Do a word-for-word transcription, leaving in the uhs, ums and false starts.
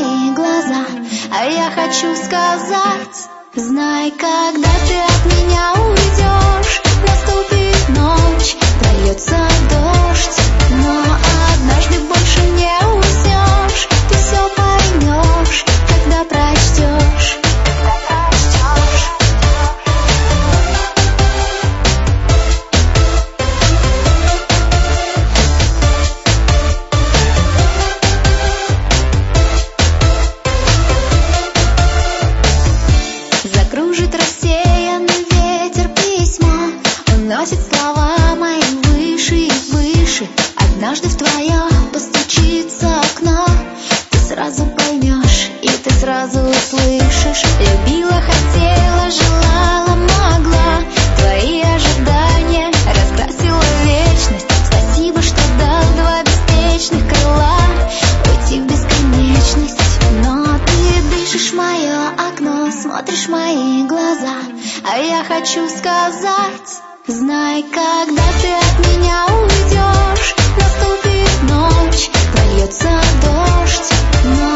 мои глаза, а я хочу сказать: знай, когда ты от меня уйдешь, наступит ночь, прольется дождь, но однажды больше не уснешь. Ты все поймешь, когда прочтешь. Закружит рассеянный ветер письмо, уносит слова мои выше и выше. Однажды в твое постучится окно, ты сразу поймешь и ты сразу услышишь. Любила, хотела, желала, могла, твои ожидания раскрасила вечность. Спасибо, что дал два беспечных крыла уйти в бесконечность. Но ты дышишь в мое окно, смотришь в мои глаза, а я хочу сказать: знай, когда ты от меня уйдешь, наступит ночь, прольется дождь, но